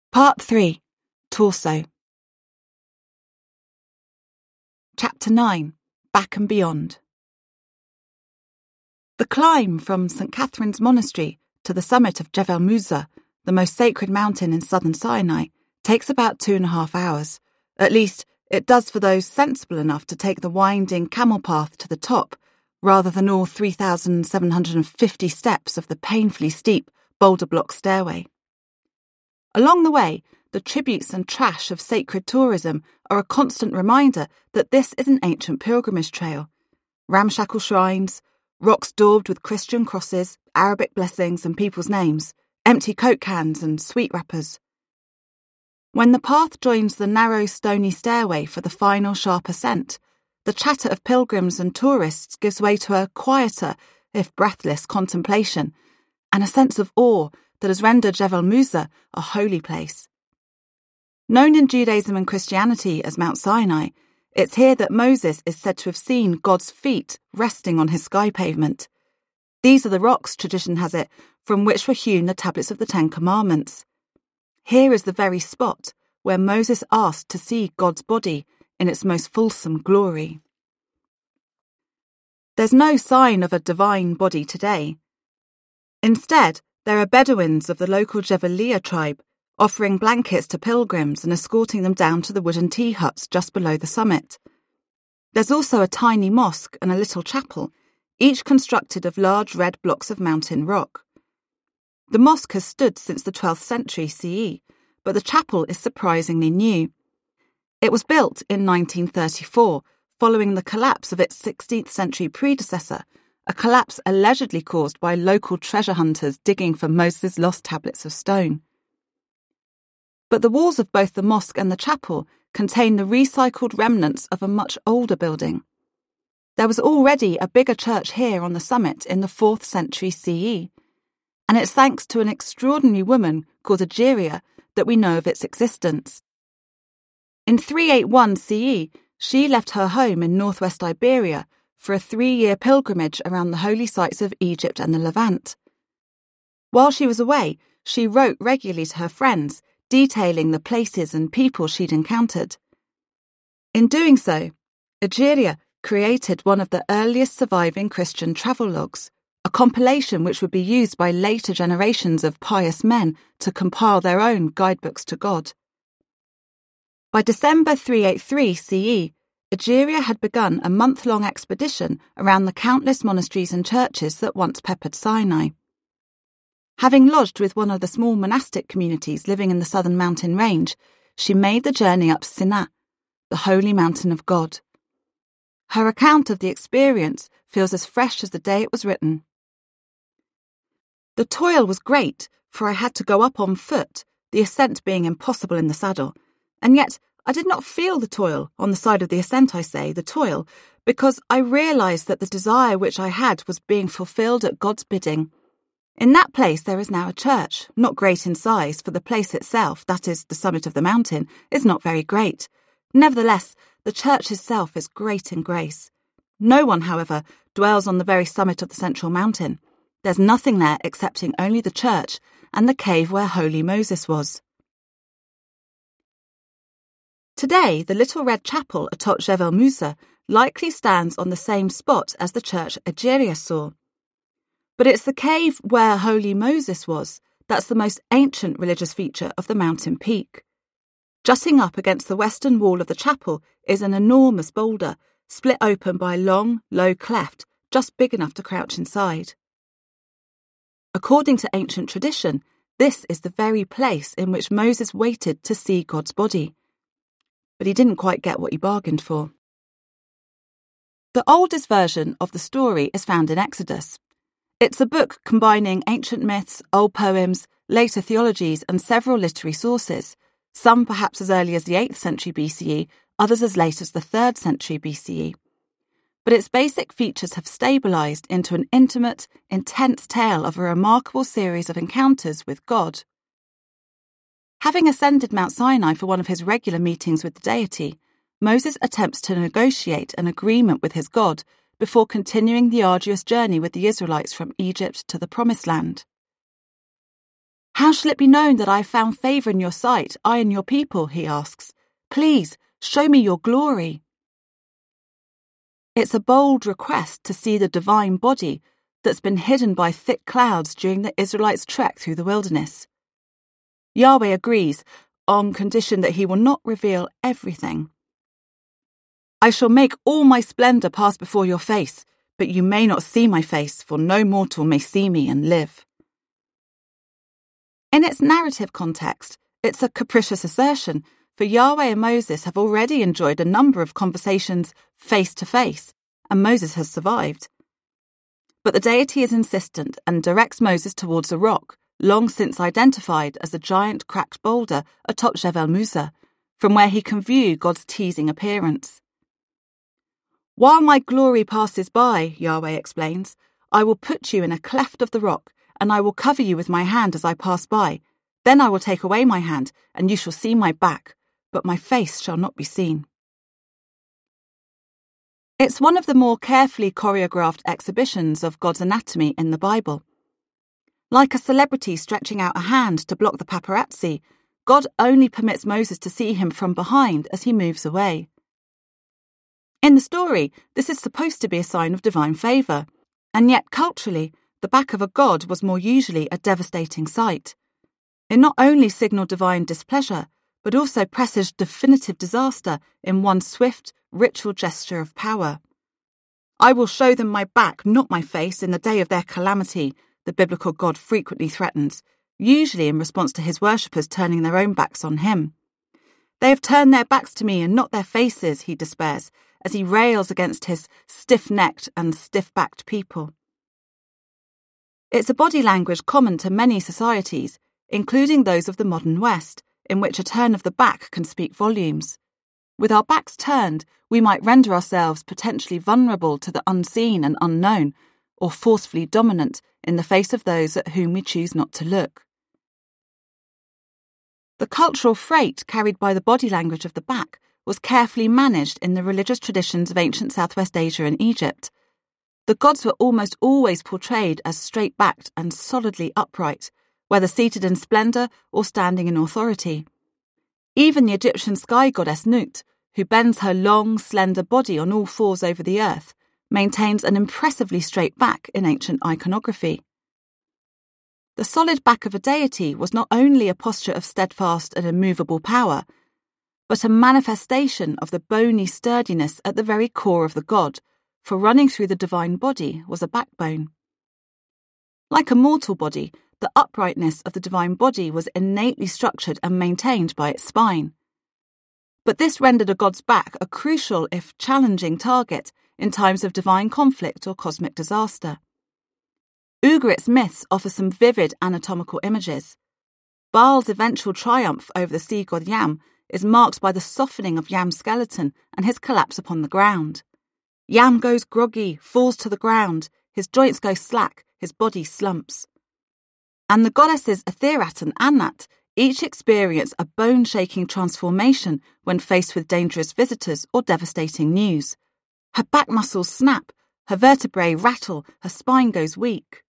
Part 3. Torso. Chapter 9. Back and Beyond. The climb from St. Catherine's Monastery to the summit of Jebel Musa, the most sacred mountain in southern Sinai, takes about 2.5 hours. At least, it does for those sensible enough to take the winding camel path to the top, rather than all 3,750 steps of the painfully steep boulder block stairway. Along the way, the tributes and trash of sacred tourism are a constant reminder that this is an ancient pilgrimage trail. Ramshackle shrines, rocks daubed with Christian crosses, Arabic blessings and people's names, empty Coke cans and sweet wrappers. When the path joins the narrow stony stairway for the final sharp ascent, the chatter of pilgrims and tourists gives way to a quieter, if breathless, contemplation, and a sense of awe that has rendered Jebel Musa a holy place. Known in Judaism and Christianity as Mount Sinai, it's here that Moses is said to have seen God's feet resting on his sky pavement. These are the rocks, tradition has it, from which were hewn the tablets of the Ten Commandments. Here is the very spot where Moses asked to see God's body in its most fulsome glory. There's no sign of a divine body today. Instead, there are Bedouins of the local Jebeliya tribe offering blankets to pilgrims and escorting them down to the wooden tea huts just below the summit. There's also a tiny mosque and a little chapel, each constructed of large red blocks of mountain rock. The mosque has stood since the 12th century CE, but the chapel is surprisingly new. It was built in 1934, following the collapse of its 16th century predecessor, a collapse allegedly caused by local treasure hunters digging for Moses' lost tablets of stone. But the walls of both the mosque and the chapel contain the recycled remnants of a much older building. There was already a bigger church here on the summit in the 4th century CE, and it's thanks to an extraordinary woman called Egeria that we know of its existence. In 381 CE, she left her home in northwest Iberia for a 3-year pilgrimage around the holy sites of Egypt and the Levant. While she was away, she wrote regularly to her friends, detailing the places and people she'd encountered. In doing so, Egeria created one of the earliest surviving Christian travelogues, a compilation which would be used by later generations of pious men to compile their own guidebooks to God. By December 383 CE, Egeria had begun a month-long expedition around the countless monasteries and churches that once peppered Sinai. Having lodged with one of the small monastic communities living in the southern mountain range, she made the journey up Sinai, the holy mountain of God. Her account of the experience feels as fresh as the day it was written. The toil was great, for I had to go up on foot, the ascent being impossible in the saddle, and yet I did not feel the toil, on the side of the ascent I say, the toil, because I realised that the desire which I had was being fulfilled at God's bidding. In that place there is now a church, not great in size, for the place itself, that is, the summit of the mountain, is not very great. Nevertheless, the church itself is great in grace. No one, however, dwells on the very summit of the central mountain. There's nothing there excepting only the church and the cave where holy Moses was. Today, the little red chapel atop Jebel Musa likely stands on the same spot as the church Egeria saw. But it's the cave where holy Moses was that's the most ancient religious feature of the mountain peak. Jutting up against the western wall of the chapel is an enormous boulder, split open by a long, low cleft, just big enough to crouch inside. According to ancient tradition, this is the very place in which Moses waited to see God's body. But he didn't quite get what he bargained for. The oldest version of the story is found in Exodus. It's a book combining ancient myths, old poems, later theologies, and several literary sources, some perhaps as early as the 8th century BCE, others as late as the 3rd century BCE. But its basic features have stabilised into an intimate, intense tale of a remarkable series of encounters with God. Having ascended Mount Sinai for one of his regular meetings with the deity, Moses attempts to negotiate an agreement with his God before continuing the arduous journey with the Israelites from Egypt to the Promised Land. "How shall it be known that I have found favour in your sight, I and your people?" he asks. "Please, show me your glory." It's a bold request to see the divine body that's been hidden by thick clouds during the Israelites' trek through the wilderness. Yahweh agrees, on condition that he will not reveal everything. "I shall make all my splendour pass before your face, but you may not see my face, for no mortal may see me and live." In its narrative context, it's a capricious assertion, for Yahweh and Moses have already enjoyed a number of conversations face to face, and Moses has survived. But the deity is insistent and directs Moses towards a rock, long since identified as a giant cracked boulder atop Jebel Musa, from where he can view God's teasing appearance. "While my glory passes by," Yahweh explains, "I will put you in a cleft of the rock, and I will cover you with my hand as I pass by. Then I will take away my hand, and you shall see my back, but my face shall not be seen." It's one of the more carefully choreographed exhibitions of God's anatomy in the Bible. Like a celebrity stretching out a hand to block the paparazzi, God only permits Moses to see him from behind as he moves away. In the story, this is supposed to be a sign of divine favour, and yet culturally, the back of a god was more usually a devastating sight. It not only signalled divine displeasure, but also presaged definitive disaster in one swift, ritual gesture of power. "I will show them my back, not my face, in the day of their calamity," the biblical God frequently threatens, usually in response to his worshippers turning their own backs on him. "They have turned their backs to me and not their faces," he despairs, as he rails against his stiff-necked and stiff-backed people. It's a body language common to many societies, including those of the modern West, in which a turn of the back can speak volumes. With our backs turned, we might render ourselves potentially vulnerable to the unseen and unknown, or forcefully dominant in the face of those at whom we choose not to look. The cultural freight carried by the body language of the back was carefully managed in the religious traditions of ancient Southwest Asia and Egypt. The gods were almost always portrayed as straight-backed and solidly upright, whether seated in splendour or standing in authority. Even the Egyptian sky goddess Nut, who bends her long, slender body on all fours over the earth, maintains an impressively straight back in ancient iconography. The solid back of a deity was not only a posture of steadfast and immovable power, but a manifestation of the bony sturdiness at the very core of the god, for running through the divine body was a backbone. Like a mortal body, the uprightness of the divine body was innately structured and maintained by its spine. But this rendered a god's back a crucial, if challenging, target in times of divine conflict or cosmic disaster. Ugarit's myths offer some vivid anatomical images. Baal's eventual triumph over the sea god Yam is marked by the softening of Yam's skeleton and his collapse upon the ground. Yam goes groggy, falls to the ground, his joints go slack, his body slumps. And the goddesses Atherat and Anat each experience a bone-shaking transformation when faced with dangerous visitors or devastating news. Her back muscles snap, her vertebrae rattle, her spine goes weak.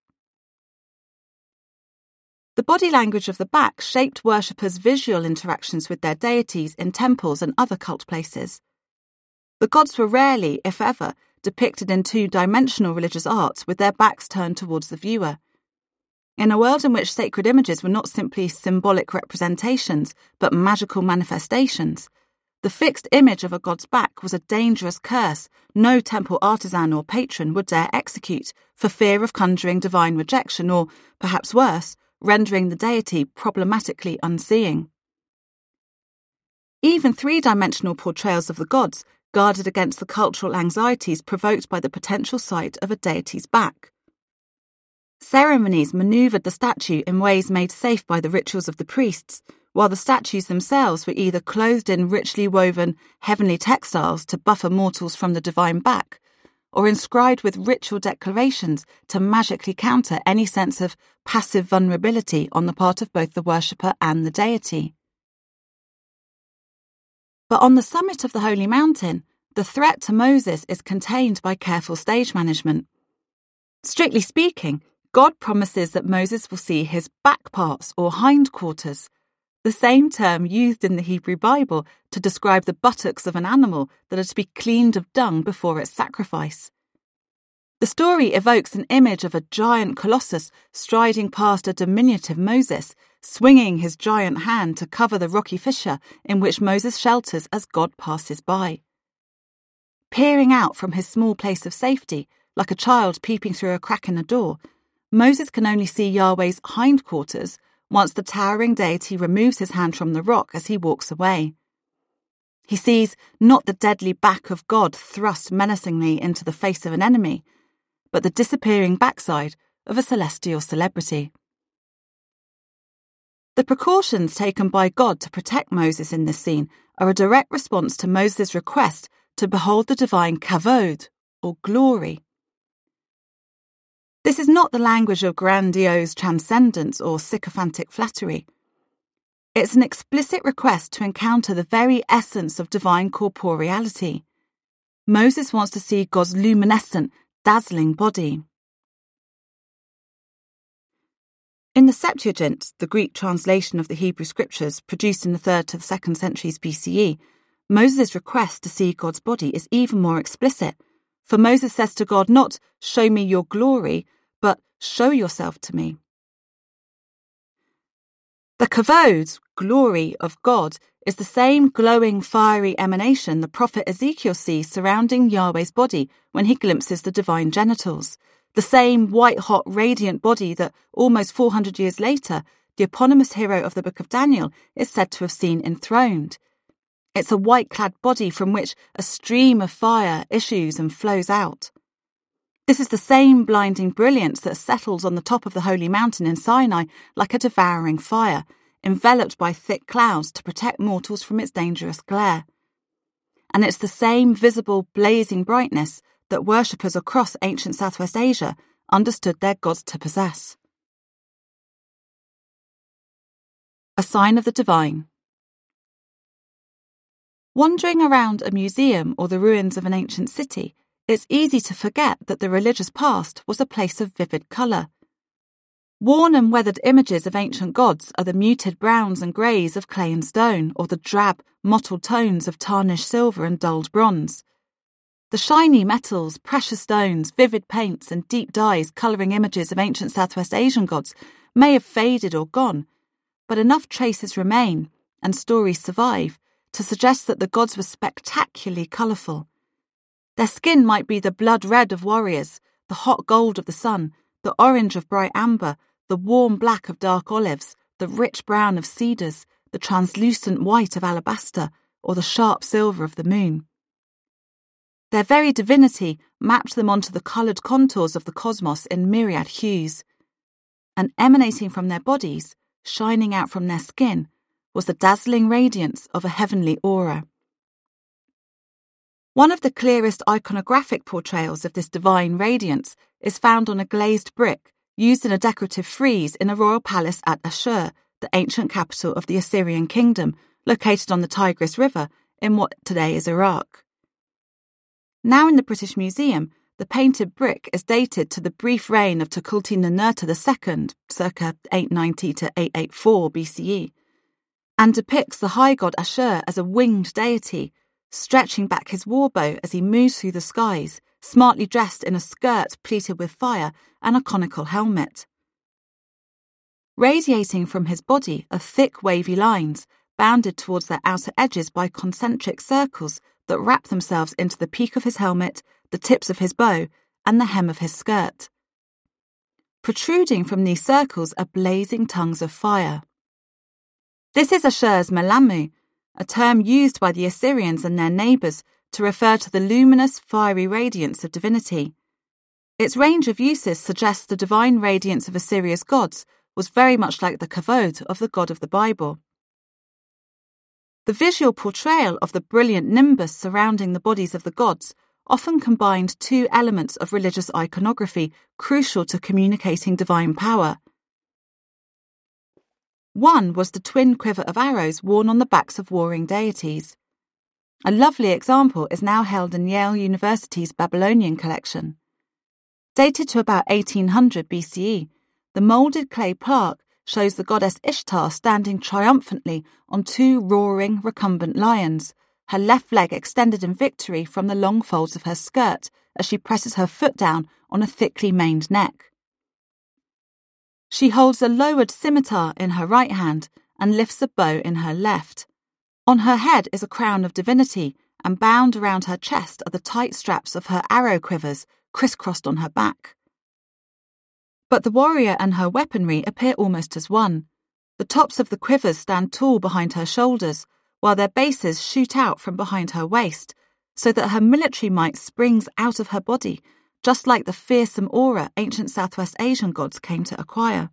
The body language of the back shaped worshippers' visual interactions with their deities in temples and other cult places. The gods were rarely, if ever, depicted in two-dimensional religious art with their backs turned towards the viewer. In a world in which sacred images were not simply symbolic representations, but magical manifestations, the fixed image of a god's back was a dangerous curse no temple artisan or patron would dare execute for fear of conjuring divine rejection or, perhaps worse, rendering the deity problematically unseeing. Even three-dimensional portrayals of the gods guarded against the cultural anxieties provoked by the potential sight of a deity's back. Ceremonies manoeuvred the statue in ways made safe by the rituals of the priests, while the statues themselves were either clothed in richly woven heavenly textiles to buffer mortals from the divine back, or inscribed with ritual declarations to magically counter any sense of passive vulnerability on the part of both the worshipper and the deity. But on the summit of the Holy Mountain, the threat to Moses is contained by careful stage management. Strictly speaking, God promises that Moses will see his back parts or hindquarters, the same term used in the Hebrew Bible to describe the buttocks of an animal that are to be cleaned of dung before its sacrifice. The story evokes an image of a giant colossus striding past a diminutive Moses, swinging his giant hand to cover the rocky fissure in which Moses shelters as God passes by. Peering out from his small place of safety, like a child peeping through a crack in a door, Moses can only see Yahweh's hindquarters once the towering deity removes his hand from the rock as he walks away. He sees not the deadly back of God thrust menacingly into the face of an enemy, but the disappearing backside of a celestial celebrity. The precautions taken by God to protect Moses in this scene are a direct response to Moses' request to behold the divine kavod, or glory. This is not the language of grandiose transcendence or sycophantic flattery. It's an explicit request to encounter the very essence of divine corporeality. Moses wants to see God's luminescent, dazzling body. In the Septuagint, the Greek translation of the Hebrew Scriptures produced in the 3rd to the 2nd centuries BCE, Moses' request to see God's body is even more explicit, for Moses says to God not, "Show me your glory," but "Show yourself to me." The kavod, glory of God, is the same glowing, fiery emanation the prophet Ezekiel sees surrounding Yahweh's body when he glimpses the divine genitals, the same white-hot, radiant body that, almost 400 years later, the eponymous hero of the Book of Daniel is said to have seen enthroned. It's a white-clad body from which a stream of fire issues and flows out. This is the same blinding brilliance that settles on the top of the holy mountain in Sinai like a devouring fire, enveloped by thick clouds to protect mortals from its dangerous glare. And it's the same visible, blazing brightness that worshippers across ancient Southwest Asia understood their gods to possess. A sign of the divine. Wandering around a museum or the ruins of an ancient city, it's easy to forget that the religious past was a place of vivid colour. Worn and weathered images of ancient gods are the muted browns and greys of clay and stone, or the drab, mottled tones of tarnished silver and dulled bronze. The shiny metals, precious stones, vivid paints and deep dyes colouring images of ancient Southwest Asian gods may have faded or gone, but enough traces remain, and stories survive, to suggest that the gods were spectacularly colourful. Their skin might be the blood red of warriors, the hot gold of the sun, the orange of bright amber, the warm black of dark olives, the rich brown of cedars, the translucent white of alabaster, or the sharp silver of the moon. Their very divinity mapped them onto the coloured contours of the cosmos in myriad hues. And emanating from their bodies, shining out from their skin, was the dazzling radiance of a heavenly aura. One of the clearest iconographic portrayals of this divine radiance is found on a glazed brick used in a decorative frieze in a royal palace at Ashur, the ancient capital of the Assyrian kingdom, located on the Tigris River in what today is Iraq. Now in the British Museum, the painted brick is dated to the brief reign of Tukulti-Ninurta II, circa 890 to 884 BCE, and depicts the high god Ashur as a winged deity, stretching back his war bow as he moves through the skies, smartly dressed in a skirt pleated with fire and a conical helmet. Radiating from his body are thick wavy lines, bounded towards their outer edges by concentric circles that wrap themselves into the peak of his helmet, the tips of his bow, and the hem of his skirt. Protruding from these circles are blazing tongues of fire. This is Ashur's Melamu, a term used by the Assyrians and their neighbours to refer to the luminous, fiery radiance of divinity. Its range of uses suggests the divine radiance of Assyria's gods was very much like the kavod of the God of the Bible. The visual portrayal of the brilliant nimbus surrounding the bodies of the gods often combined two elements of religious iconography crucial to communicating divine power. One was the twin quiver of arrows worn on the backs of warring deities. A lovely example is now held in Yale University's Babylonian collection. Dated to about 1800 BCE, the moulded clay plaque shows the goddess Ishtar standing triumphantly on two roaring, recumbent lions, her left leg extended in victory from the long folds of her skirt as she presses her foot down on a thickly maned neck. She holds a lowered scimitar in her right hand and lifts a bow in her left. On her head is a crown of divinity, and bound around her chest are the tight straps of her arrow quivers, crisscrossed on her back. But the warrior and her weaponry appear almost as one. The tops of the quivers stand tall behind her shoulders, while their bases shoot out from behind her waist, so that her military might springs out of her body, just like the fearsome aura ancient Southwest Asian gods came to acquire.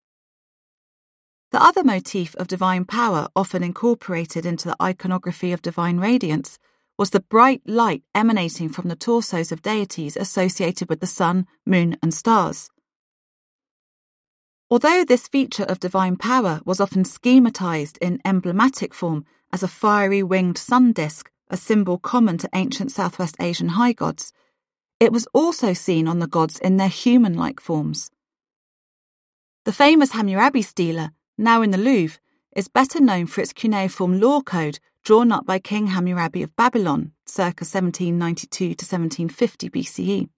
The other motif of divine power often incorporated into the iconography of divine radiance was the bright light emanating from the torsos of deities associated with the sun, moon, and stars. Although this feature of divine power was often schematized in emblematic form as a fiery winged sun disk, a symbol common to ancient Southwest Asian high gods, it was also seen on the gods in their human-like forms. The famous Hammurabi stela, now in the Louvre, is better known for its cuneiform law code drawn up by King Hammurabi of Babylon, circa 1792 to 1750 BCE.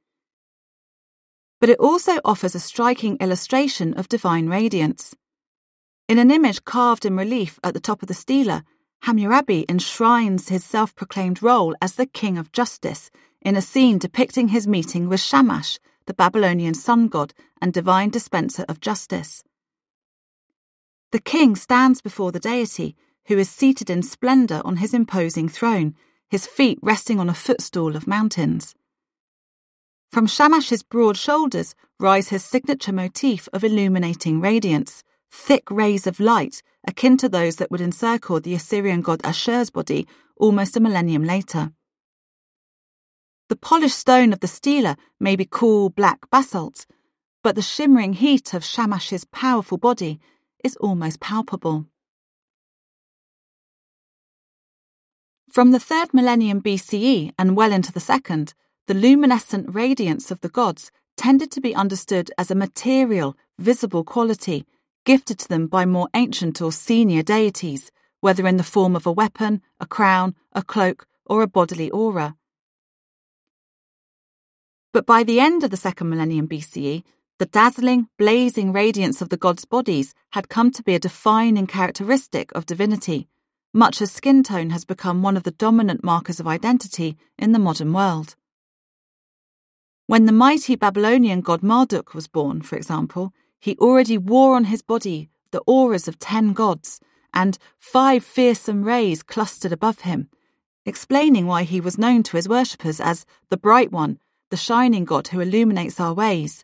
But it also offers a striking illustration of divine radiance. In an image carved in relief at the top of the stela, Hammurabi enshrines his self-proclaimed role as the king of justice in a scene depicting his meeting with Shamash, the Babylonian sun god and divine dispenser of justice. The king stands before the deity, who is seated in splendor on his imposing throne, his feet resting on a footstool of mountains. From Shamash's broad shoulders rise his signature motif of illuminating radiance, thick rays of light akin to those that would encircle the Assyrian god Ashur's body almost a millennium later. The polished stone of the stela may be cool black basalt, but the shimmering heat of Shamash's powerful body is almost palpable. From the 3rd millennium BCE and well into the 2nd, the luminescent radiance of the gods tended to be understood as a material, visible quality gifted to them by more ancient or senior deities, whether in the form of a weapon, a crown, a cloak, or a bodily aura. But by the end of the 2nd millennium BCE, the dazzling, blazing radiance of the gods' bodies had come to be a defining characteristic of divinity, much as skin tone has become one of the dominant markers of identity in the modern world. When the mighty Babylonian god Marduk was born, for example, he already wore on his body the auras of 10 gods, and 5 fearsome rays clustered above him, explaining why he was known to his worshippers as the Bright One, the shining god who illuminates our ways.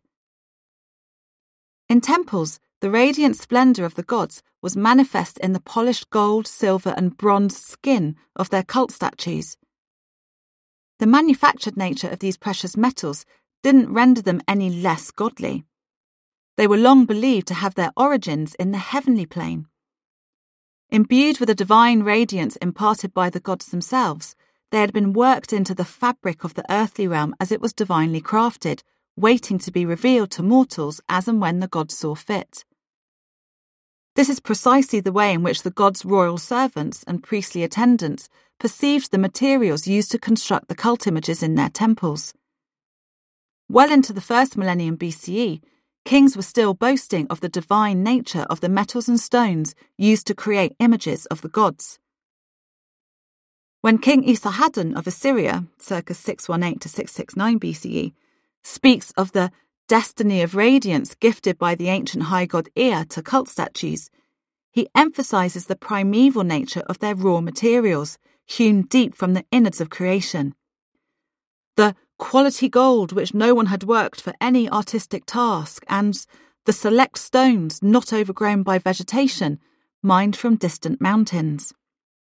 In temples, the radiant splendor of the gods was manifest in the polished gold, silver, and bronze skin of their cult statues. The manufactured nature of these precious metals didn't render them any less godly. They were long believed to have their origins in the heavenly plane. Imbued with a divine radiance imparted by the gods themselves, they had been worked into the fabric of the earthly realm as it was divinely crafted, waiting to be revealed to mortals as and when the gods saw fit. This is precisely the way in which the gods' royal servants and priestly attendants perceived the materials used to construct the cult images in their temples. Well into the 1st millennium BCE, kings were still boasting of the divine nature of the metals and stones used to create images of the gods. When King Esarhaddon of Assyria, circa 618 to 669 BCE, speaks of the destiny of radiance gifted by the ancient high god Ea to cult statues, he emphasizes the primeval nature of their raw materials, hewn deep from the innards of creation. The quality gold which no one had worked for any artistic task, and the select stones not overgrown by vegetation, mined from distant mountains.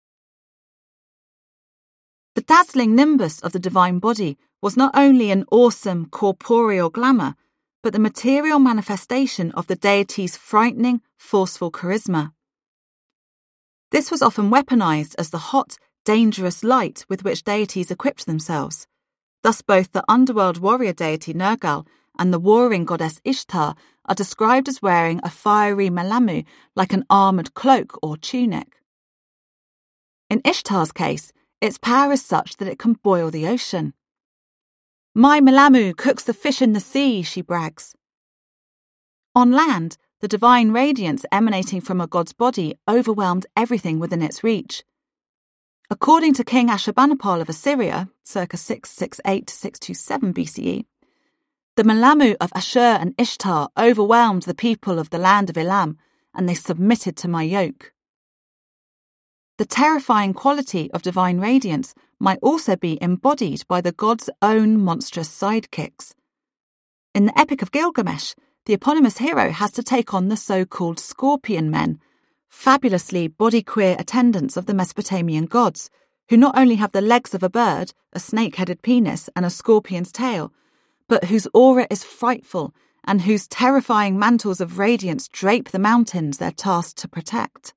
The dazzling nimbus of the divine body was not only an awesome corporeal glamour, but the material manifestation of the deity's frightening, forceful charisma. This was often weaponized as the hot, dangerous light with which deities equipped themselves, Thus both the underworld warrior deity Nergal and the warring goddess Ishtar are described as wearing a fiery melamu like an armoured cloak or tunic. In Ishtar's case, its power is such that it can boil the ocean. "My melamu cooks the fish in the sea," she brags. On land, the divine radiance emanating from a god's body overwhelmed everything within its reach. According to King Ashurbanipal of Assyria, circa 668 to 627 BCE, the melamu of Ashur and Ishtar overwhelmed the people of the land of Elam, and they submitted to my yoke. The terrifying quality of divine radiance might also be embodied by the god's own monstrous sidekicks. In the Epic of Gilgamesh, the eponymous hero has to take on the so-called scorpion men, fabulously body-queer attendants of the Mesopotamian gods, who not only have the legs of a bird, a snake-headed penis, and a scorpion's tail, but whose aura is frightful and whose terrifying mantles of radiance drape the mountains they're tasked to protect.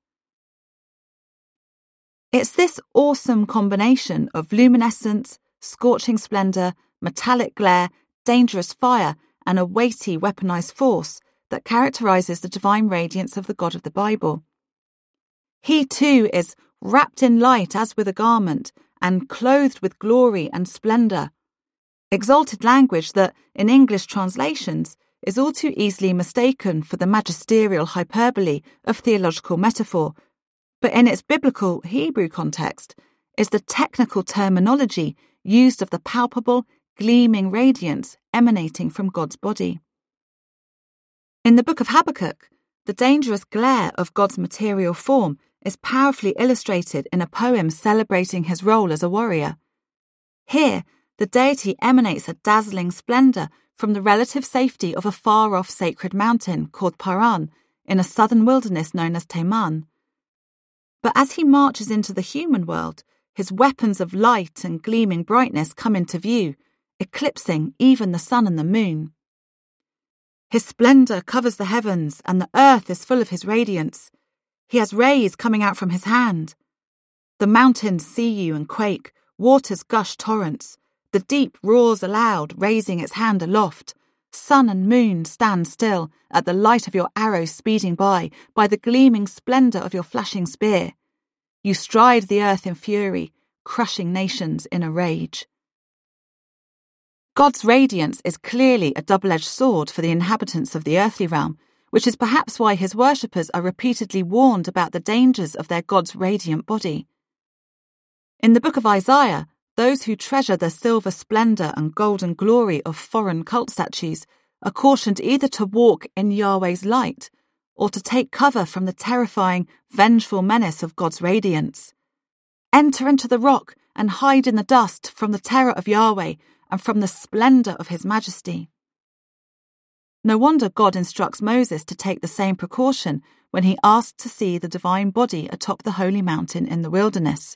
It's this awesome combination of luminescence, scorching splendour, metallic glare, dangerous fire, and a weighty weaponized force that characterises the divine radiance of the God of the Bible. He too is wrapped in light as with a garment and clothed with glory and splendour. Exalted language that, in English translations, is all too easily mistaken for the magisterial hyperbole of theological metaphor, but in its biblical Hebrew context is the technical terminology used of the palpable, gleaming radiance emanating from God's body. In the book of Habakkuk, the dangerous glare of God's material form is powerfully illustrated in a poem celebrating his role as a warrior. Here, the deity emanates a dazzling splendour from the relative safety of a far-off sacred mountain called Paran in a southern wilderness known as Teman. But as he marches into the human world, his weapons of light and gleaming brightness come into view, eclipsing even the sun and the moon. His splendour covers the heavens, and the earth is full of his radiance. He has rays coming out from his hand. The mountains see you and quake, waters gush torrents. The deep roars aloud, raising its hand aloft. Sun and moon stand still at the light of your arrow speeding by the gleaming splendour of your flashing spear. You stride the earth in fury, crushing nations in a rage. God's radiance is clearly a double-edged sword for the inhabitants of the earthly realm, which is perhaps why his worshippers are repeatedly warned about the dangers of their God's radiant body. In the book of Isaiah, those who treasure the silver splendour and golden glory of foreign cult statues are cautioned either to walk in Yahweh's light or to take cover from the terrifying, vengeful menace of God's radiance. Enter into the rock and hide in the dust from the terror of Yahweh and from the splendour of his majesty. No wonder God instructs Moses to take the same precaution when he asked to see the divine body atop the holy mountain in the wilderness.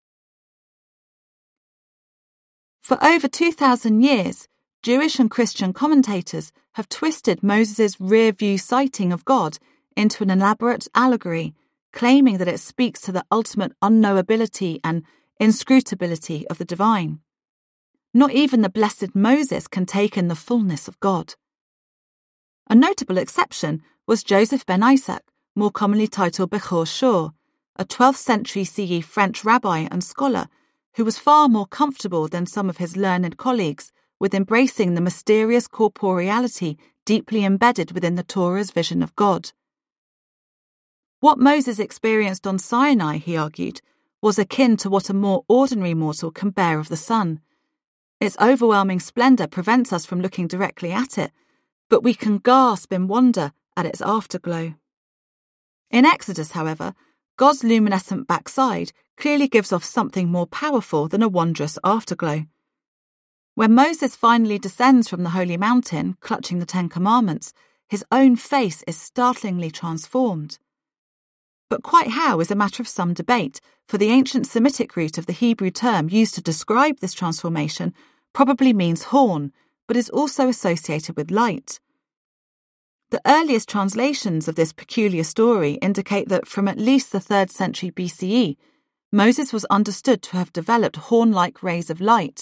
For over 2,000 years, Jewish and Christian commentators have twisted Moses' rear-view sighting of God into an elaborate allegory, claiming that it speaks to the ultimate unknowability and inscrutability of the divine. Not even the blessed Moses can take in the fullness of God. A notable exception was Joseph ben Isaac, more commonly titled Bechor Shor, a 12th century CE French rabbi and scholar who was far more comfortable than some of his learned colleagues with embracing the mysterious corporeality deeply embedded within the Torah's vision of God. What Moses experienced on Sinai, he argued, was akin to what a more ordinary mortal can bear of the sun. Its overwhelming splendour prevents us from looking directly at it, but we can gasp in wonder at its afterglow. In Exodus, however, God's luminescent backside clearly gives off something more powerful than a wondrous afterglow. When Moses finally descends from the holy mountain, clutching the Ten Commandments, his own face is startlingly transformed. But quite how is a matter of some debate, for the ancient Semitic root of the Hebrew term used to describe this transformation probably means horn, but is also associated with light. The earliest translations of this peculiar story indicate that from at least the 3rd century BCE, Moses was understood to have developed horn-like rays of light,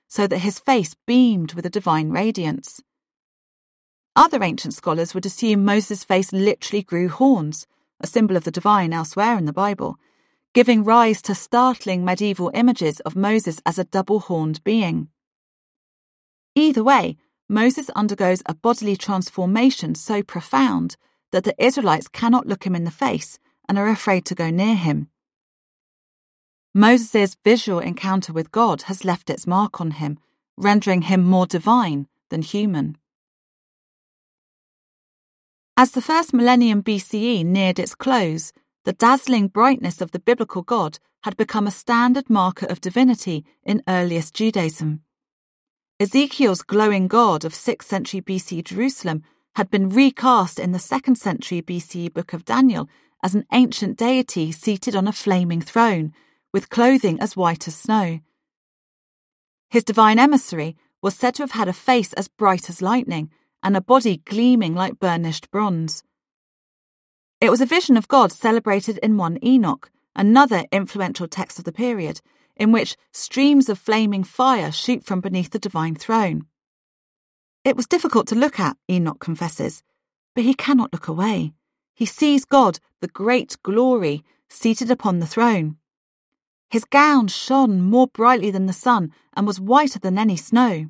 so that his face beamed with a divine radiance. Other ancient scholars would assume Moses' face literally grew horns, a symbol of the divine elsewhere in the Bible, giving rise to startling medieval images of Moses as a double-horned being. Either way, Moses undergoes a bodily transformation so profound that the Israelites cannot look him in the face and are afraid to go near him. Moses' visual encounter with God has left its mark on him, rendering him more divine than human. As the first millennium BCE neared its close, the dazzling brightness of the biblical God had become a standard marker of divinity in earliest Judaism. Ezekiel's glowing God of 6th century BC Jerusalem had been recast in the 2nd century BCE Book of Daniel as an ancient deity seated on a flaming throne, with clothing as white as snow. His divine emissary was said to have had a face as bright as lightning and a body gleaming like burnished bronze. It was a vision of God celebrated in 1 Enoch, another influential text of the period, in which streams of flaming fire shoot from beneath the divine throne. It was difficult to look at, Enoch confesses, but he cannot look away. He sees God, the great glory, seated upon the throne. His gown shone more brightly than the sun and was whiter than any snow.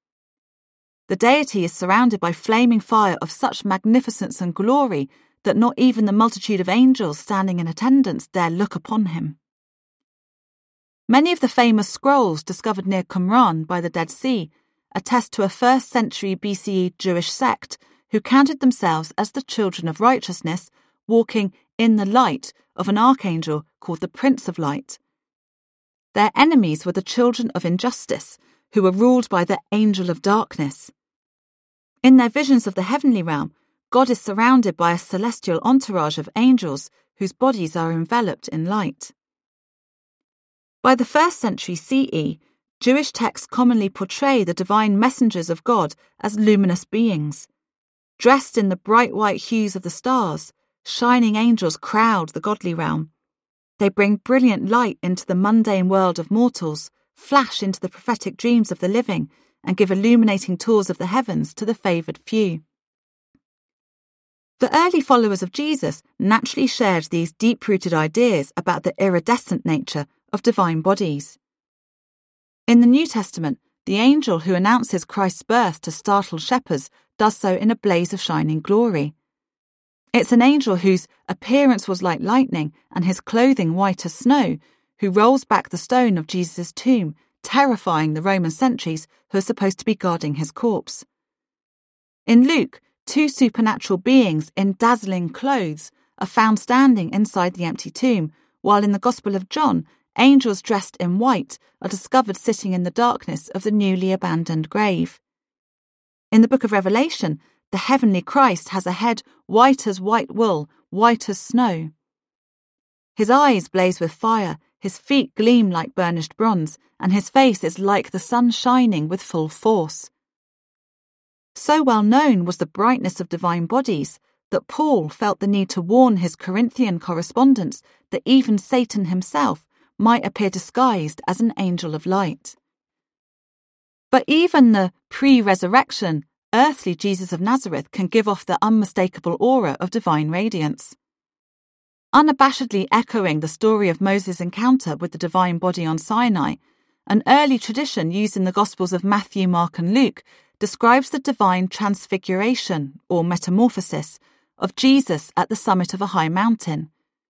The deity is surrounded by flaming fire of such magnificence and glory that not even the multitude of angels standing in attendance dare look upon him. Many of the famous scrolls discovered near Qumran by the Dead Sea attest to a 1st century BCE Jewish sect who counted themselves as the children of righteousness, walking in the light of an archangel called the Prince of Light. Their enemies were the children of injustice, who were ruled by the angel of darkness. In their visions of the heavenly realm, God is surrounded by a celestial entourage of angels whose bodies are enveloped in light. By the 1st century CE, Jewish texts commonly portray the divine messengers of God as luminous beings. Dressed in the bright white hues of the stars, shining angels crowd the godly realm. They bring brilliant light into the mundane world of mortals, flash into the prophetic dreams of the living, and give illuminating tours of the heavens to the favoured few. The early followers of Jesus naturally shared these deep-rooted ideas about the iridescent nature of divine bodies. In the New Testament, the angel who announces Christ's birth to startled shepherds does so in a blaze of shining glory. It's an angel whose appearance was like lightning and his clothing white as snow, who rolls back the stone of Jesus' tomb, terrifying the Roman sentries who are supposed to be guarding his corpse. In Luke, 2 supernatural beings in dazzling clothes are found standing inside the empty tomb, while in the Gospel of John, angels dressed in white are discovered sitting in the darkness of the newly abandoned grave. In the book of Revelation, the heavenly Christ has a head white as white wool, white as snow. His eyes blaze with fire, his feet gleam like burnished bronze, and his face is like the sun shining with full force. So well known was the brightness of divine bodies that Paul felt the need to warn his Corinthian correspondents that even Satan himself might appear disguised as an angel of light. But even the pre-resurrection, earthly Jesus of Nazareth can give off the unmistakable aura of divine radiance. Unabashedly echoing the story of Moses' encounter with the divine body on Sinai, an early tradition used in the Gospels of Matthew, Mark and Luke describes the divine transfiguration, or metamorphosis, of Jesus at the summit of a high mountain.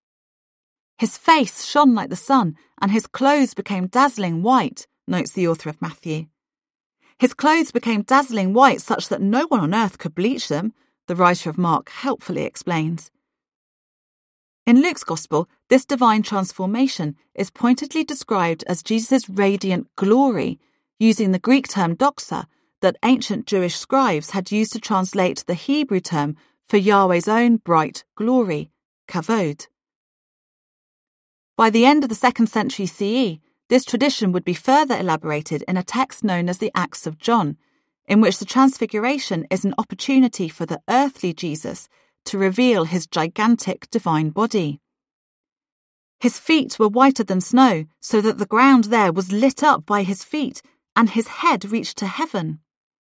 His face shone like the sun, and his clothes became dazzling white, notes the author of Matthew. His clothes became dazzling white such that no one on earth could bleach them, the writer of Mark helpfully explains. In Luke's Gospel, this divine transformation is pointedly described as Jesus' radiant glory, using the Greek term doxa that ancient Jewish scribes had used to translate the Hebrew term for Yahweh's own bright glory, kavod. By the end of the 2nd century CE, this tradition would be further elaborated in a text known as the Acts of John, in which the Transfiguration is an opportunity for the earthly Jesus to reveal his gigantic divine body. His feet were whiter than snow, so that the ground there was lit up by his feet, and his head reached to heaven.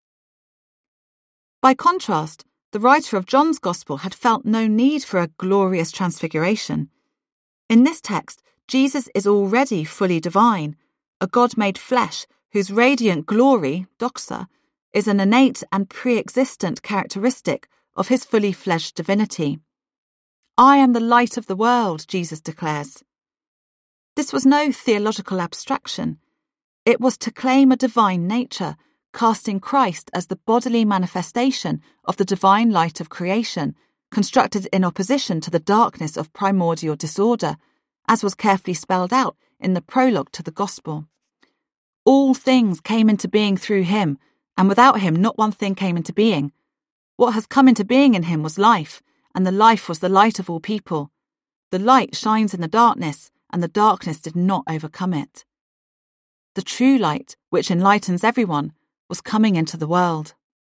By contrast, the writer of John's Gospel had felt no need for a glorious transfiguration. In this text, Jesus is already fully divine, a God made flesh whose radiant glory, doxa, is an innate and pre-existent characteristic of his fully fledged divinity. I am the light of the world, Jesus declares. This was no theological abstraction. It was to claim a divine nature, casting Christ as the bodily manifestation of the divine light of creation, constructed in opposition to the darkness of primordial disorder, as was carefully spelled out in the prologue to the Gospel. All things came into being through him, and without him not one thing came into being. What has come into being in him was life, and the life was the light of all people. The light shines in the darkness, and the darkness did not overcome it. The true light, which enlightens everyone, was coming into the world.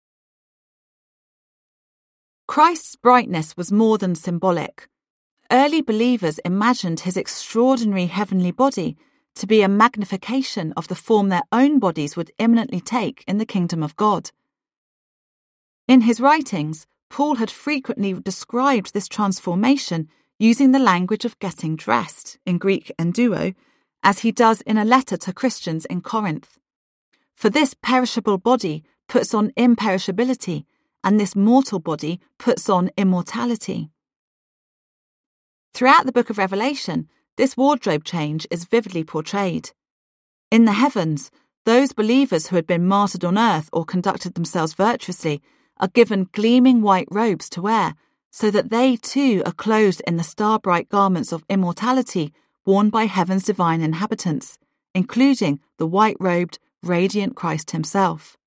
Christ's brightness was more than symbolic. Early believers imagined his extraordinary heavenly body to be a magnification of the form their own bodies would imminently take in the kingdom of God. In his writings, Paul had frequently described this transformation using the language of getting dressed, in Greek enduo, as he does in a letter to Christians in Corinth. For this perishable body puts on imperishability, and this mortal body puts on immortality. Throughout the book of Revelation, this wardrobe change is vividly portrayed. In the heavens, those believers who had been martyred on earth or conducted themselves virtuously are given gleaming white robes to wear, so that they too are clothed in the star-bright garments of immortality worn by heaven's divine inhabitants, including the white-robed, radiant Christ himself.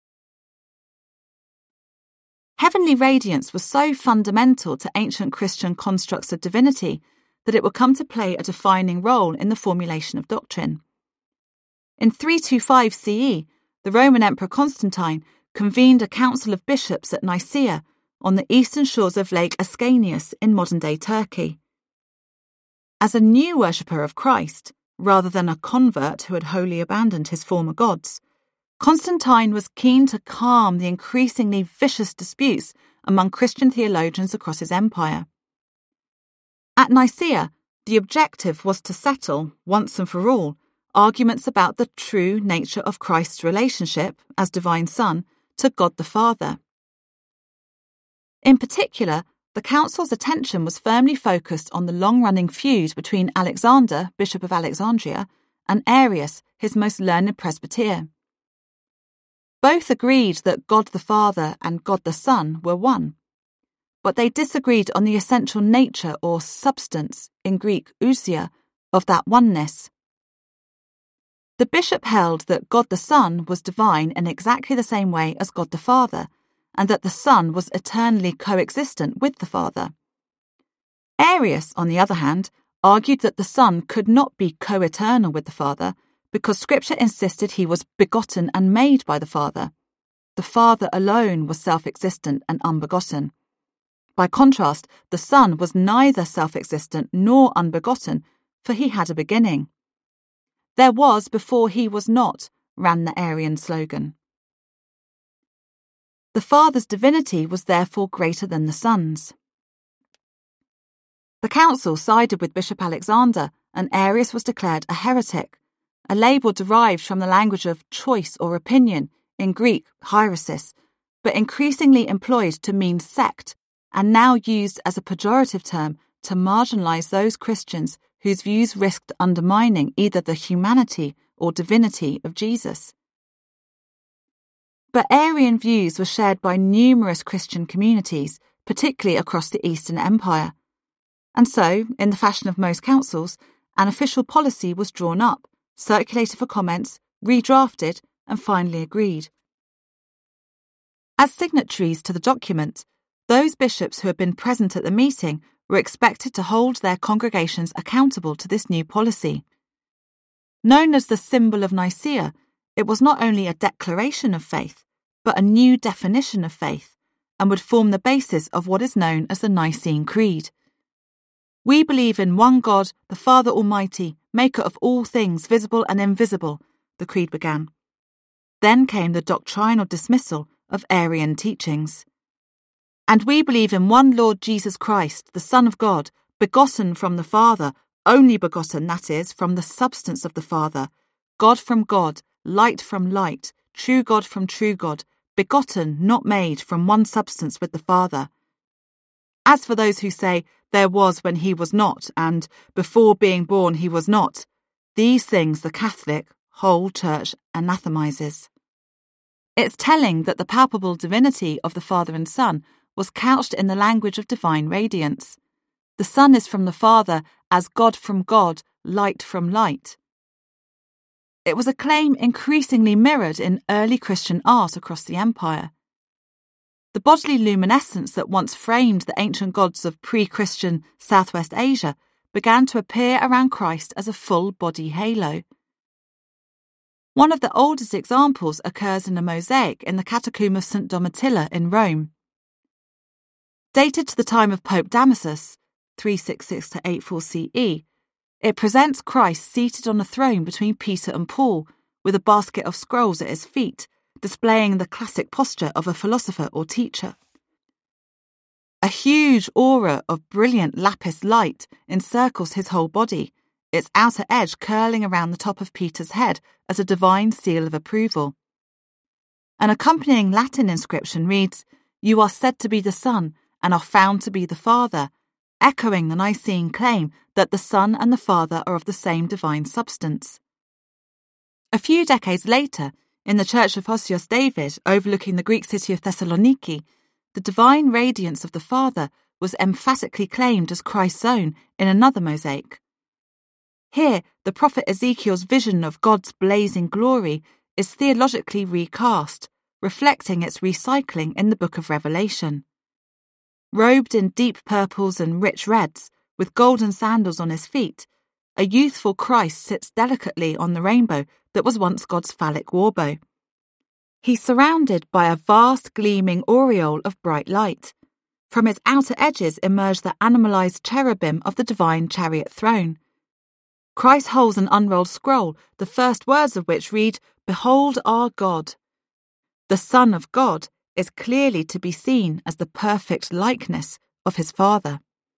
Heavenly radiance was so fundamental to ancient Christian constructs of divinity that it would come to play a defining role in the formulation of doctrine. In 325 CE, the Roman Emperor Constantine convened a council of bishops at Nicaea on the eastern shores of Lake Ascanius in modern-day Turkey. As a new worshipper of Christ, rather than a convert who had wholly abandoned his former gods, Constantine was keen to calm the increasingly vicious disputes among Christian theologians across his empire. At Nicaea, the objective was to settle, once and for all, arguments about the true nature of Christ's relationship, as divine Son, to God the Father. In particular, the council's attention was firmly focused on the long-running feud between Alexander, Bishop of Alexandria, and Arius, his most learned presbyter. Both agreed that God the Father and God the Son were one, but they disagreed on the essential nature or substance, in Greek ousia, of that oneness. The bishop held that God the Son was divine in exactly the same way as God the Father, and that the Son was eternally coexistent with the Father. Arius, on the other hand, argued that the Son could not be co-eternal with the Father because Scripture insisted he was begotten and made by the Father. The Father alone was self-existent and unbegotten. By contrast, the Son was neither self-existent nor unbegotten, for he had a beginning. There was before he was not, ran the Arian slogan. The Father's divinity was therefore greater than the Son's. The council sided with Bishop Alexander, and Arius was declared a heretic, a label derived from the language of choice or opinion, in Greek hieresis, but increasingly employed to mean sect, and now used as a pejorative term to marginalize those Christians whose views risked undermining either the humanity or divinity of Jesus. But Arian views were shared by numerous Christian communities, particularly across the Eastern Empire. And so, in the fashion of most councils, an official policy was drawn up, circulated for comments, redrafted, and finally agreed. As signatories to the document, those bishops who had been present at the meeting were expected to hold their congregations accountable to this new policy. Known as the Symbol of Nicaea, it was not only a declaration of faith, but a new definition of faith, and would form the basis of what is known as the Nicene Creed. We believe in one God, the Father Almighty, maker of all things visible and invisible, the creed began. Then came the doctrinal dismissal of Arian teachings. And we believe in one Lord Jesus Christ, the Son of God, begotten from the Father, only begotten, that is, from the substance of the Father, God from God, light from light, true God from true God, begotten, not made, from one substance with the Father. As for those who say, there was when he was not, and before being born he was not, these things the Catholic whole Church anathemizes. It's telling that the palpable divinity of the Father and Son was couched in the language of divine radiance. The Son is from the Father as God from God, light from light. It was a claim increasingly mirrored in early Christian art across the empire. The bodily luminescence that once framed the ancient gods of pre-Christian Southwest Asia began to appear around Christ as a full body halo. One of the oldest examples occurs in a mosaic in the Catacomb of St. Domitilla in Rome. Dated to the time of Pope Damasus, 366 to 84 CE, it presents Christ seated on a throne between Peter and Paul, with a basket of scrolls at his feet, displaying the classic posture of a philosopher or teacher. A huge aura of brilliant lapis light encircles his whole body, its outer edge curling around the top of Peter's head as a divine seal of approval. An accompanying Latin inscription reads, "You are said to be the Son, and are found to be the Father," echoing the Nicene claim that the Son and the Father are of the same divine substance. A few decades later, in the Church of Hosios David, overlooking the Greek city of Thessaloniki, the divine radiance of the Father was emphatically claimed as Christ's own in another mosaic. Here, the prophet Ezekiel's vision of God's blazing glory is theologically recast, reflecting its recycling in the Book of Revelation. Robed in deep purples and rich reds, with golden sandals on his feet, a youthful Christ sits delicately on the rainbow that was once God's phallic warbow. He's surrounded by a vast gleaming aureole of bright light. From its outer edges emerge the animalized cherubim of the divine chariot throne. Christ holds an unrolled scroll, the first words of which read, "Behold our God." The Son of God is clearly to be seen as the perfect likeness of his Father.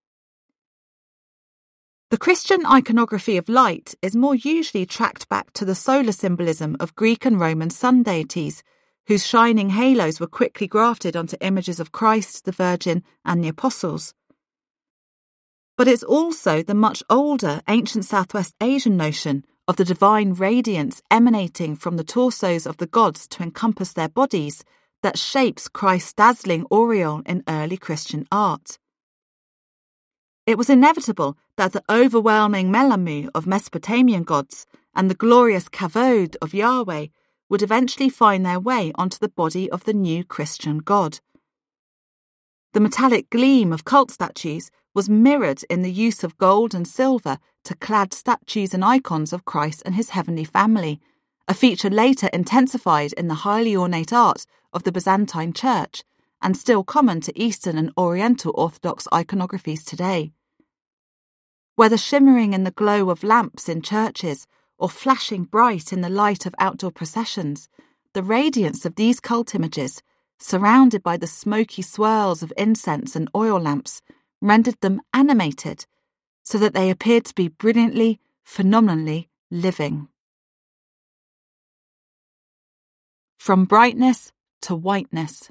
The Christian iconography of light is more usually tracked back to the solar symbolism of Greek and Roman sun deities, whose shining halos were quickly grafted onto images of Christ, the Virgin, and the Apostles. But it's also the much older ancient Southwest Asian notion of the divine radiance emanating from the torsos of the gods to encompass their bodies that shapes Christ's dazzling aureole in early Christian art. It was inevitable that the overwhelming melamu of Mesopotamian gods and the glorious kavod of Yahweh would eventually find their way onto the body of the new Christian God. The metallic gleam of cult statues was mirrored in the use of gold and silver to clad statues and icons of Christ and his heavenly family, a feature later intensified in the highly ornate art of the Byzantine Church and still common to Eastern and Oriental Orthodox iconographies today. Whether shimmering in the glow of lamps in churches or flashing bright in the light of outdoor processions, the radiance of these cult images, surrounded by the smoky swirls of incense and oil lamps, rendered them animated, so that they appeared to be brilliantly, phenomenally living. From brightness to whiteness.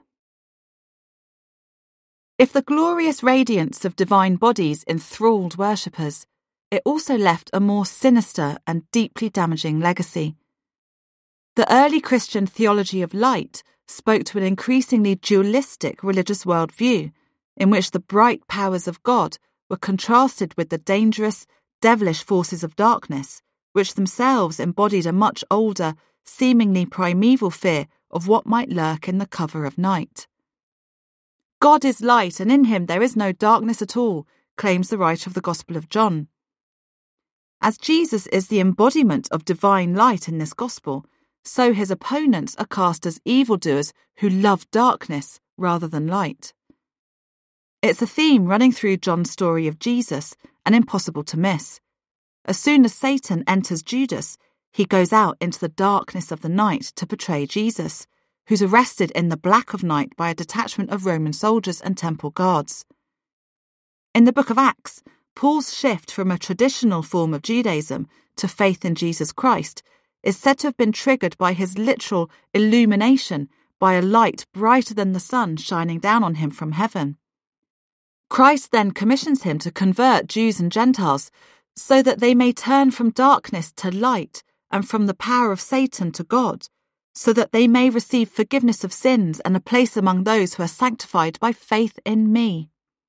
If the glorious radiance of divine bodies enthralled worshippers, it also left a more sinister and deeply damaging legacy. The early Christian theology of light spoke to an increasingly dualistic religious worldview, in which the bright powers of God were contrasted with the dangerous, devilish forces of darkness, which themselves embodied a much older, seemingly primeval fear of what might lurk in the cover of night. God is light, and in him there is no darkness at all, claims the writer of the Gospel of John. As Jesus is the embodiment of divine light in this Gospel, so his opponents are cast as evildoers who love darkness rather than light. It's a theme running through John's story of Jesus and impossible to miss. As soon as Satan enters Judas, he goes out into the darkness of the night to betray Jesus, who's arrested in the black of night by a detachment of Roman soldiers and temple guards. In the book of Acts, Paul's shift from a traditional form of Judaism to faith in Jesus Christ is said to have been triggered by his literal illumination by a light brighter than the sun shining down on him from heaven. Christ then commissions him to convert Jews and Gentiles so that they may turn from darkness to light and from the power of Satan to God, so that they may receive forgiveness of sins and a place among those who are sanctified by faith in me.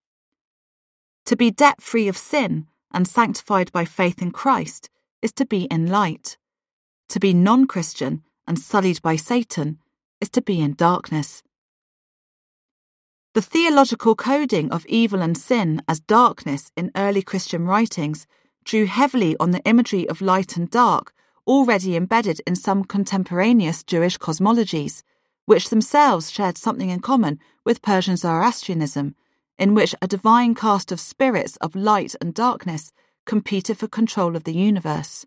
To be debt-free of sin and sanctified by faith in Christ is to be in light. To be non-Christian and sullied by Satan is to be in darkness. The theological coding of evil and sin as darkness in early Christian writings drew heavily on the imagery of light and dark already embedded in some contemporaneous Jewish cosmologies, which themselves shared something in common with Persian Zoroastrianism, in which a divine cast of spirits of light and darkness competed for control of the universe.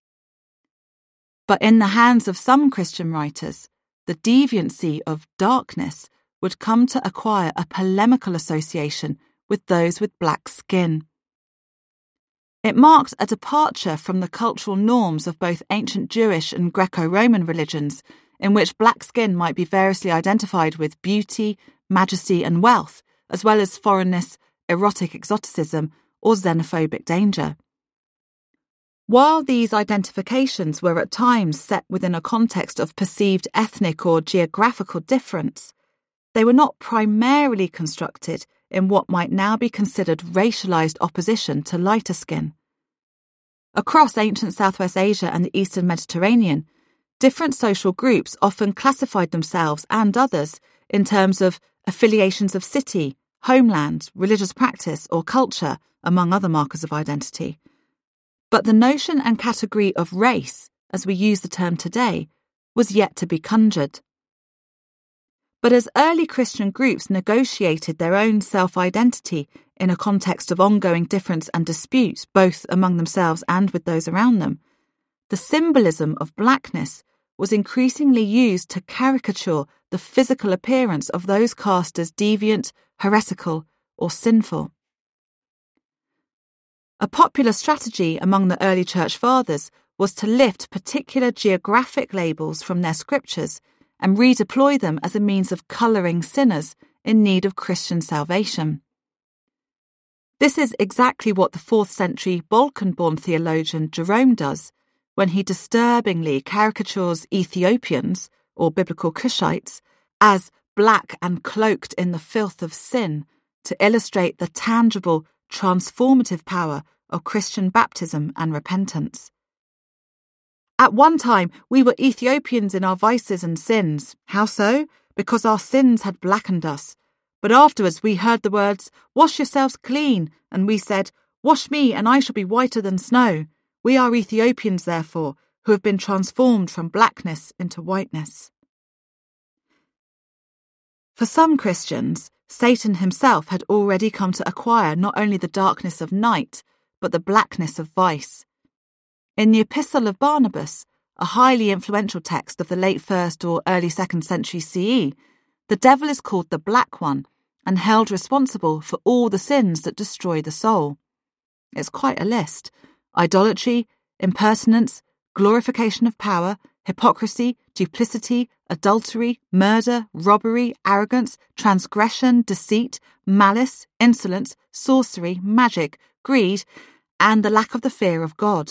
But in the hands of some Christian writers, the deviancy of darkness would come to acquire a polemical association with those with black skin. It marked a departure from the cultural norms of both ancient Jewish and Greco-Roman religions, in which black skin might be variously identified with beauty, majesty, and wealth, as well as foreignness, erotic exoticism, or xenophobic danger. While these identifications were at times set within a context of perceived ethnic or geographical difference, they were not primarily constructed in what might now be considered racialized opposition to lighter skin. Across ancient Southwest Asia and the Eastern Mediterranean, different social groups often classified themselves and others in terms of affiliations of city, homeland, religious practice, or culture, among other markers of identity. But the notion and category of race, as we use the term today, was yet to be conjured. But as early Christian groups negotiated their own self-identity in a context of ongoing difference and dispute, both among themselves and with those around them, the symbolism of blackness was increasingly used to caricature the physical appearance of those cast as deviant, heretical, or sinful. A popular strategy among the early church fathers was to lift particular geographic labels from their scriptures and redeploy them as a means of colouring sinners in need of Christian salvation. This is exactly what the 4th century Balkan-born theologian Jerome does when he disturbingly caricatures Ethiopians, or biblical Cushites, as black and cloaked in the filth of sin to illustrate the tangible, transformative power of Christian baptism and repentance. At one time, we were Ethiopians in our vices and sins. How so? Because our sins had blackened us. But afterwards we heard the words, "Wash yourselves clean," and we said, "Wash me, and I shall be whiter than snow." We are Ethiopians, therefore, who have been transformed from blackness into whiteness. For some Christians, Satan himself had already come to acquire not only the darkness of night, but the blackness of vice. In the Epistle of Barnabas, a highly influential text of the late 1st or early 2nd century CE, the devil is called the Black One and held responsible for all the sins that destroy the soul. It's quite a list: idolatry, impertinence, glorification of power, hypocrisy, duplicity, adultery, murder, robbery, arrogance, transgression, deceit, malice, insolence, sorcery, magic, greed, and the lack of the fear of God.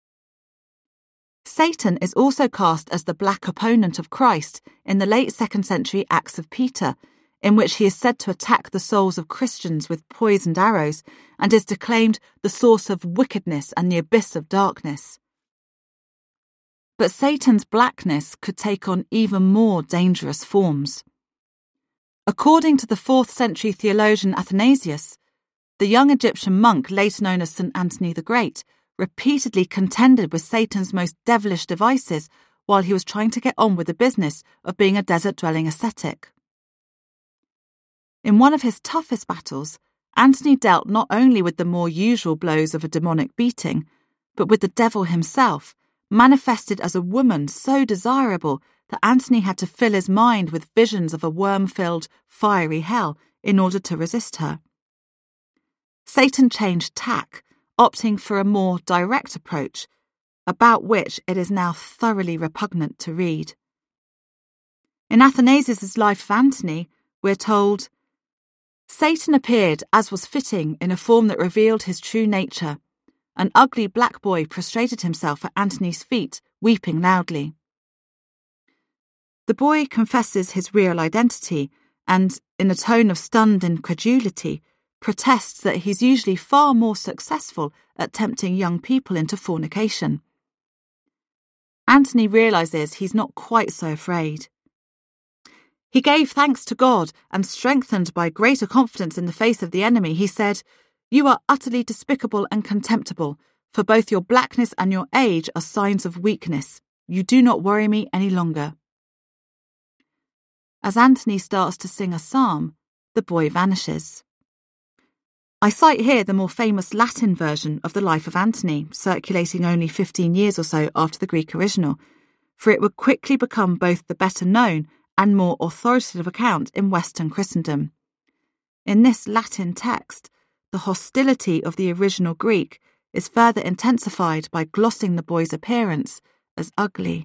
Satan is also cast as the black opponent of Christ in the late 2nd century Acts of Peter, in which he is said to attack the souls of Christians with poisoned arrows and is declaimed the source of wickedness and the abyss of darkness. But Satan's blackness could take on even more dangerous forms. According to the 4th century theologian Athanasius, the young Egyptian monk later known as St. Anthony the Great repeatedly contended with Satan's most devilish devices while he was trying to get on with the business of being a desert-dwelling ascetic. In one of his toughest battles, Anthony dealt not only with the more usual blows of a demonic beating, but with the devil himself manifested as a woman so desirable that Antony had to fill his mind with visions of a worm-filled, fiery hell in order to resist her. Satan changed tack, opting for a more direct approach, about which it is now thoroughly repugnant to read. In Athanasius' Life of Antony, we're told, Satan appeared, as was fitting, in a form that revealed his true nature. An ugly black boy prostrated himself at Antony's feet, weeping loudly. The boy confesses his real identity and, in a tone of stunned incredulity, protests that he's usually far more successful at tempting young people into fornication. Antony realises he's not quite so afraid. He gave thanks to God, and strengthened by greater confidence in the face of the enemy, he said, "You are utterly despicable and contemptible, for both your blackness and your age are signs of weakness. You do not worry me any longer." As Antony starts to sing a psalm, the boy vanishes. I cite here the more famous Latin version of the Life of Antony, circulating only 15 years or so after the Greek original, for it would quickly become both the better known and more authoritative account in Western Christendom. In this Latin text, the hostility of the original Greek is further intensified by glossing the boy's appearance as ugly.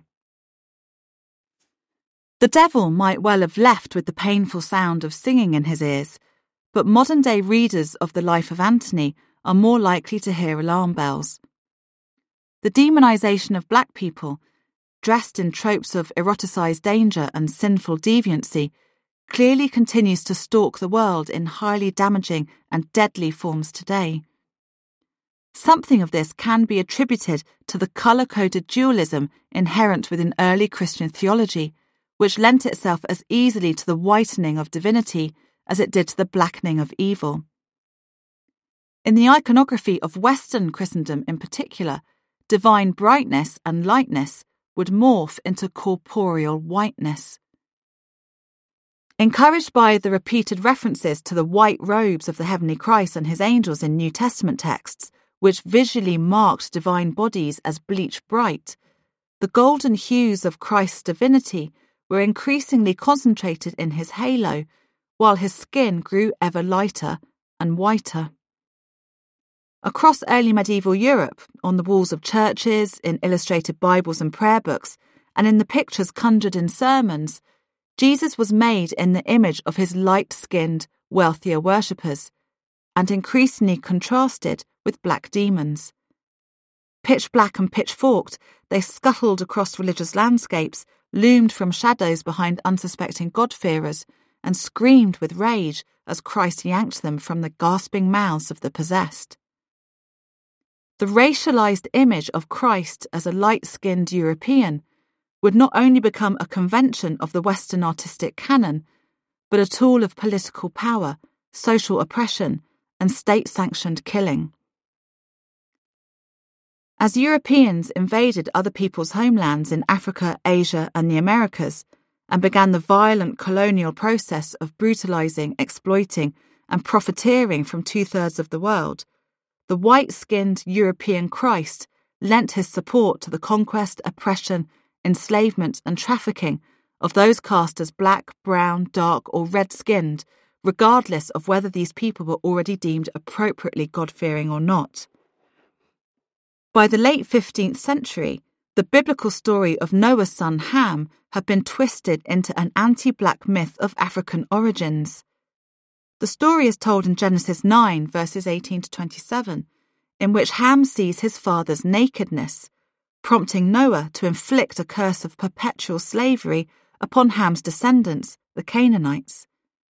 The devil might well have left with the painful sound of singing in his ears, but modern-day readers of the Life of Antony are more likely to hear alarm bells. The demonisation of black people, dressed in tropes of eroticised danger and sinful deviancy, clearly continues to stalk the world in highly damaging and deadly forms today. Something of this can be attributed to the colour-coded dualism inherent within early Christian theology, which lent itself as easily to the whitening of divinity as it did to the blackening of evil. In the iconography of Western Christendom in particular, divine brightness and lightness would morph into corporeal whiteness. Encouraged by the repeated references to the white robes of the heavenly Christ and his angels in New Testament texts, which visually marked divine bodies as bleach bright, the golden hues of Christ's divinity were increasingly concentrated in his halo, while his skin grew ever lighter and whiter. Across early medieval Europe, on the walls of churches, in illustrated Bibles and prayer books, and in the pictures conjured in sermons, Jesus was made in the image of his light-skinned, wealthier worshippers, and increasingly contrasted with black demons. Pitch black and pitchforked, they scuttled across religious landscapes, loomed from shadows behind unsuspecting God-fearers, and screamed with rage as Christ yanked them from the gasping mouths of the possessed. The racialized image of Christ as a light-skinned European would not only become a convention of the Western artistic canon, but a tool of political power, social oppression, and state-sanctioned killing. As Europeans invaded other people's homelands in Africa, Asia, and the Americas, and began the violent colonial process of brutalizing, exploiting, and profiteering from 2/3 of the world, the white-skinned European Christ lent his support to the conquest, oppression, enslavement, and trafficking of those cast as black, brown, dark, or red-skinned, regardless of whether these people were already deemed appropriately God-fearing or not. By the late 15th century, the biblical story of Noah's son Ham had been twisted into an anti-black myth of African origins. The story is told in Genesis 9, verses 18 to 27, in which Ham sees his father's nakedness, prompting Noah to inflict a curse of perpetual slavery upon Ham's descendants, the Canaanites.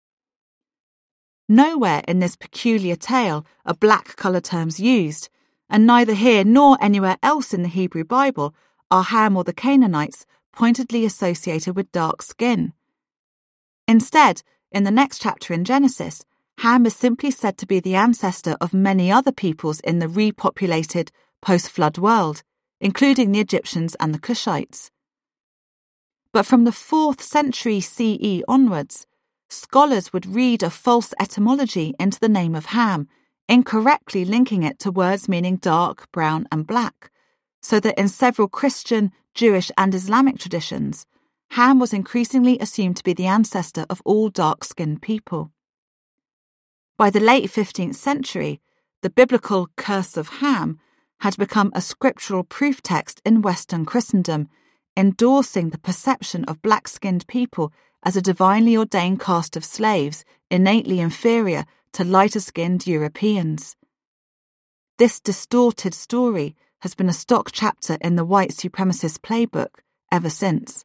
Nowhere in this peculiar tale are black colour terms used, and neither here nor anywhere else in the Hebrew Bible are Ham or the Canaanites pointedly associated with dark skin. Instead, in the next chapter in Genesis, Ham is simply said to be the ancestor of many other peoples in the repopulated post-flood world, including the Egyptians and the Cushites. But from the 4th century CE onwards, scholars would read a false etymology into the name of Ham, incorrectly linking it to words meaning dark, brown, and black, so that in several Christian, Jewish and Islamic traditions, Ham was increasingly assumed to be the ancestor of all dark-skinned people. By the late 15th century, the biblical Curse of Ham had become a scriptural proof text in Western Christendom, endorsing the perception of black-skinned people as a divinely ordained caste of slaves innately inferior to lighter-skinned Europeans. This distorted story has been a stock chapter in the white supremacist playbook ever since.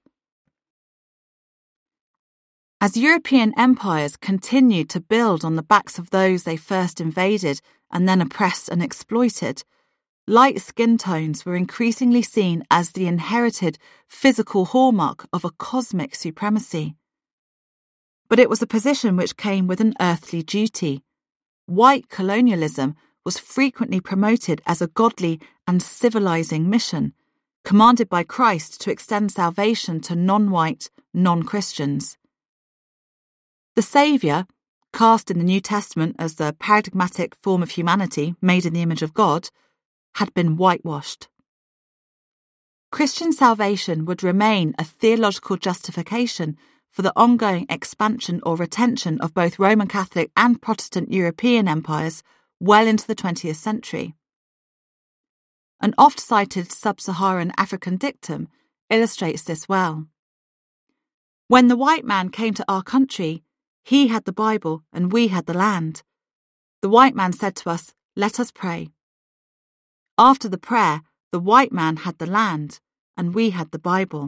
As European empires continued to build on the backs of those they first invaded and then oppressed and exploited, light skin tones were increasingly seen as the inherited physical hallmark of a cosmic supremacy. But it was a position which came with an earthly duty. White colonialism was frequently promoted as a godly and civilizing mission, commanded by Christ to extend salvation to non-white, non-Christians. The Saviour, cast in the New Testament as the paradigmatic form of humanity made in the image of God, had been whitewashed. Christian salvation would remain a theological justification for the ongoing expansion or retention of both Roman Catholic and Protestant European empires well into the 20th century. An oft-cited sub-Saharan African dictum illustrates this well. When the white man came to our country, he had the Bible and we had the land. The white man said to us, "Let us pray." After the prayer, the white man had the land and we had the Bible.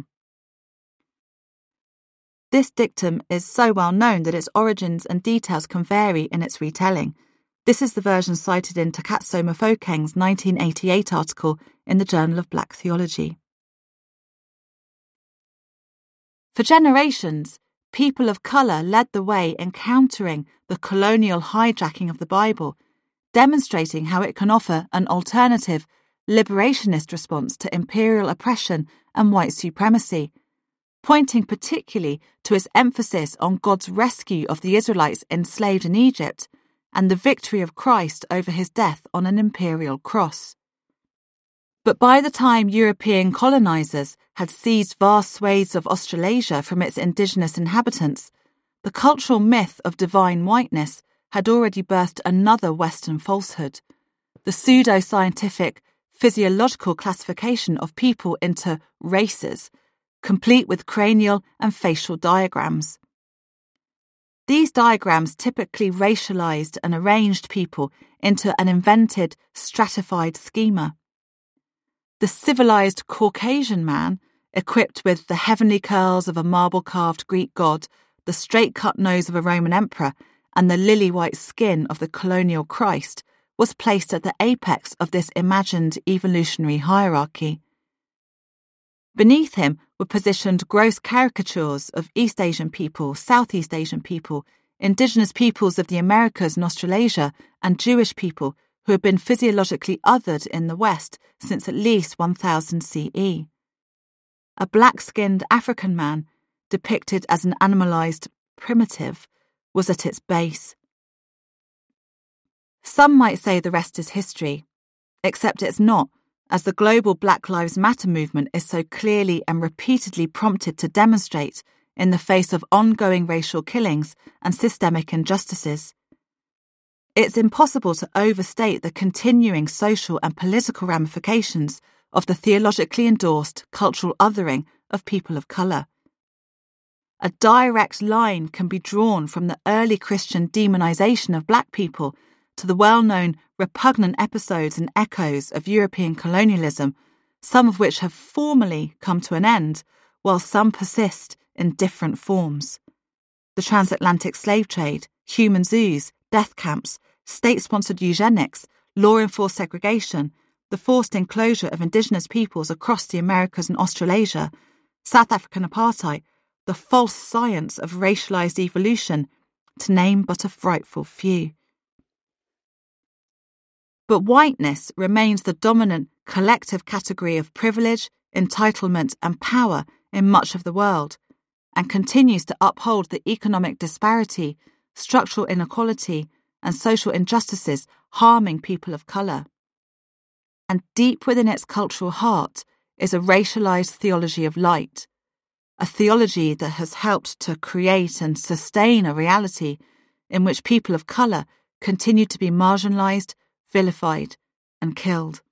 This dictum is so well known that its origins and details can vary in its retelling. This is the version cited in Takatsu Mofokeng's 1988 article in the Journal of Black Theology. For generations, people of colour led the way in countering the colonial hijacking of the Bible, demonstrating how it can offer an alternative, liberationist response to imperial oppression and white supremacy, pointing particularly to its emphasis on God's rescue of the Israelites enslaved in Egypt and the victory of Christ over his death on an imperial cross. But by the time European colonisers had seized vast swathes of Australasia from its indigenous inhabitants, the cultural myth of divine whiteness had already birthed another Western falsehood, the pseudo-scientific physiological classification of people into races, complete with cranial and facial diagrams. These diagrams typically racialized and arranged people into an invented, stratified schema. The civilized Caucasian man, equipped with the heavenly curls of a marble-carved Greek god, the straight-cut nose of a Roman emperor, and the lily-white skin of the colonial Christ, was placed at the apex of this imagined evolutionary hierarchy. Beneath him were positioned gross caricatures of East Asian people, Southeast Asian people, indigenous peoples of the Americas and Australasia, and Jewish people who had been physiologically othered in the West since at least 1000 CE. A black-skinned African man, depicted as an animalized primitive, was at its base. Some might say the rest is history, except it's not, as the global Black Lives Matter movement is so clearly and repeatedly prompted to demonstrate in the face of ongoing racial killings and systemic injustices. It's impossible to overstate the continuing social and political ramifications of the theologically endorsed cultural othering of people of colour. A direct line can be drawn from the early Christian demonisation of black people to the well-known repugnant episodes and echoes of European colonialism, some of which have formally come to an end, while some persist in different forms. The transatlantic slave trade, human zoos, death camps, state-sponsored eugenics, law-enforced segregation, the forced enclosure of indigenous peoples across the Americas and Australasia, South African apartheid, the false science of racialized evolution, to name but a frightful few. But whiteness remains the dominant collective category of privilege, entitlement, and power in much of the world, and continues to uphold the economic disparity, structural inequality, and social injustices harming people of colour. and deep within its cultural heart is a racialized theology of light, a theology that has helped to create and sustain a reality in which people of colour continue to be marginalised, vilified, and killed.